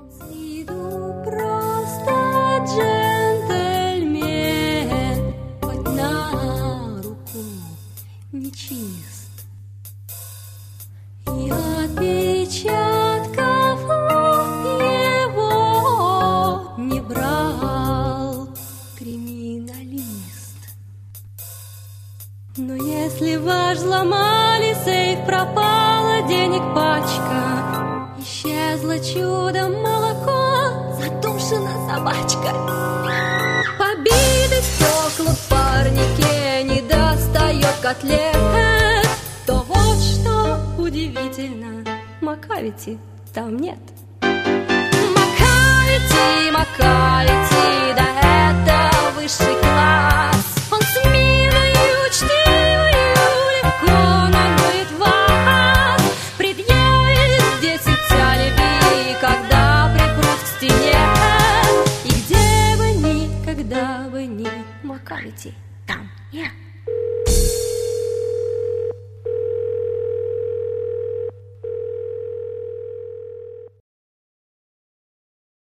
С виду просто джентльмен, хоть на руку нечист. И отпечатков его не брал криминалист. Но если ваш взломали сейф, пропала денег пачка, исчезло чудом молоко, задушена собачка. Побиты стекла в парнике, не достает котлет. То вот что удивительно, Макавити там нет. Макавити, Макавити, да это высший класс. Он с милой, учтивой, легко намоет вас, предъявит 10 алиби, когда припрут к стене. И где бы ни, когда бы ни, Макавити там нет.